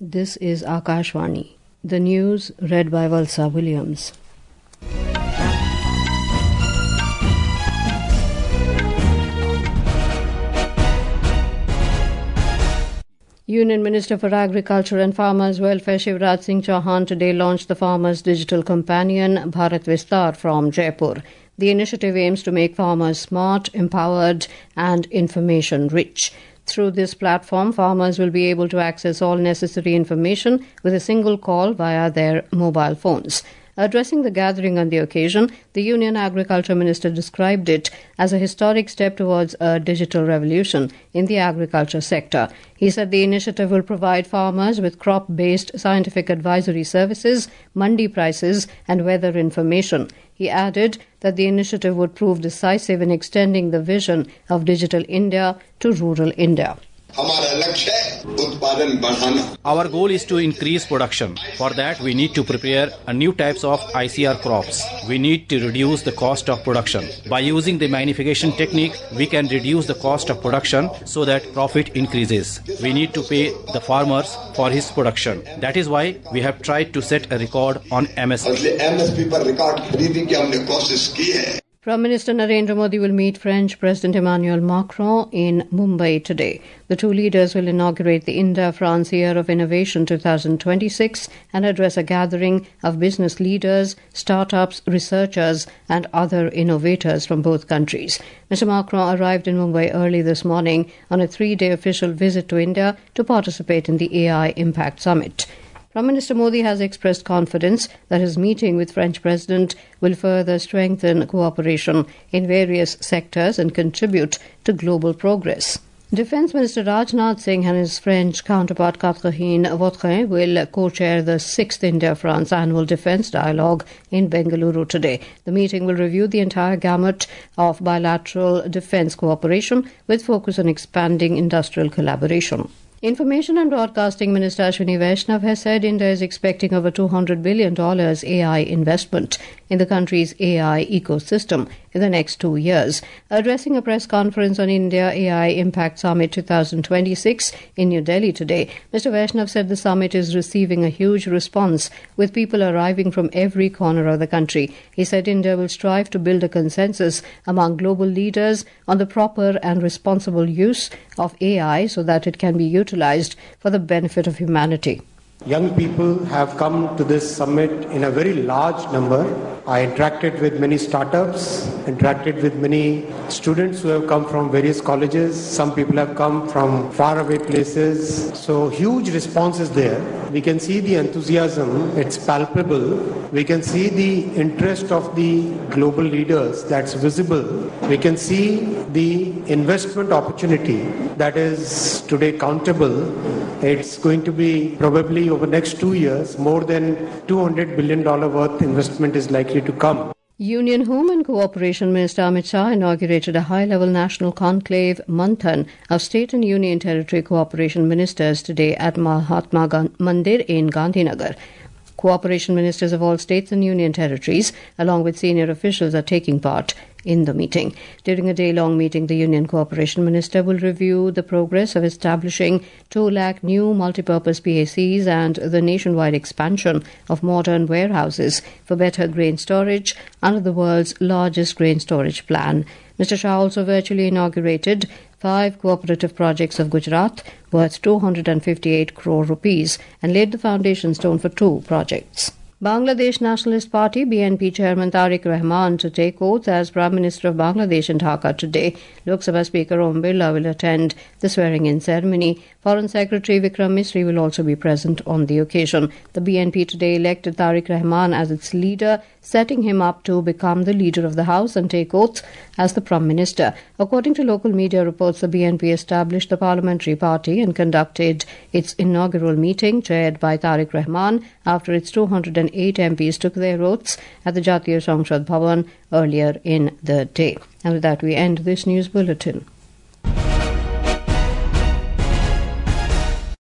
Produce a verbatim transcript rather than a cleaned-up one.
This is Akashvani. The news read by Valsa Williams. Union Minister for Agriculture and Farmers Welfare Shivraj Singh Chauhan today launched the Farmers' Digital Companion Bharat Vistar from Jaipur. The initiative aims to make farmers smart, empowered and information-rich. Through this platform, farmers will be able to access all necessary information with a single call via their mobile phones. Addressing the gathering on the occasion, the Union Agriculture Minister described it as a historic step towards a digital revolution in the agriculture sector. He said the initiative will provide farmers with crop-based scientific advisory services, mandi prices and weather information. He added that the initiative would prove decisive in extending the vision of Digital India to rural India. Our goal is to increase production. For that, we need to prepare a new types of I C R crops. We need to reduce the cost of production. By using the magnification technique, we can reduce the cost of production so that profit increases. We need to pay the farmers for his production. That is why we have tried to set a record on M S P. Prime Minister Narendra Modi will meet French President Emmanuel Macron in Mumbai today. The two leaders will inaugurate the India-France Year of Innovation twenty twenty-six and address a gathering of business leaders, startups, researchers and other innovators from both countries. Mister Macron arrived in Mumbai early this morning on a three-day official visit to India to participate in the A I Impact Summit. Prime Minister Modi has expressed confidence that his meeting with French President will further strengthen cooperation in various sectors and contribute to global progress. Defence Minister Rajnath Singh and his French counterpart Catherine Vautrin will co-chair the sixth India-France Annual Defence Dialogue in Bengaluru today. The meeting will review the entire gamut of bilateral defence cooperation with focus on expanding industrial collaboration. Information and Broadcasting Minister Ashwini Vaishnav has said India is expecting over two hundred billion dollars A I investment in the country's A I ecosystem in the next two years. Addressing a press conference on India A I Impact Summit twenty twenty-six in New Delhi today, Mister Vaishnav said the summit is receiving a huge response with people arriving from every corner of the country. He said India will strive to build a consensus among global leaders on the proper and responsible use of A I so that it can be utilized for the benefit of humanity. Young people have come to this summit in a very large number. I interacted with many startups, interacted with many students who have come from various colleges. Some people have come from faraway places. So huge response is there. We can see the enthusiasm, it's palpable. We can see the interest of the global leaders, that's visible. We can see the investment opportunity that is today countable. It's going to be probably over the next two years, more than two hundred billion dollars worth investment is likely to come. Union Home and Cooperation Minister Amit Shah inaugurated a high-level national conclave, Manthan, of State and Union Territory Cooperation Ministers today at Mahatma Mandir in Gandhinagar. Cooperation ministers of all states and union territories, along with senior officials, are taking part in the meeting. During a day-long meeting, the Union Cooperation Minister will review the progress of establishing two lakh new multipurpose P A Cs and the nationwide expansion of modern warehouses for better grain storage under the world's largest grain storage plan. Mister Shah also virtually inaugurated five cooperative projects of Gujarat worth two hundred fifty-eight crore rupees and laid the foundation stone for two projects. Bangladesh Nationalist Party B N P Chairman Tariq Rahman to take oath as Prime Minister of Bangladesh in Dhaka today. Lok Sabha Speaker Om Birla will attend the swearing-in ceremony. Foreign Secretary Vikram Misri will also be present on the occasion. The B N P today elected Tariq Rahman as its leader, setting him up to become the leader of the House and take oath as the Prime Minister. According to local media reports, the B N P established the parliamentary party and conducted its inaugural meeting, chaired by Tariq Rahman, after its two hundred eight M Ps took their oaths at the Jatiya Samsad Bhavan earlier in the day. And with that, we end this news bulletin.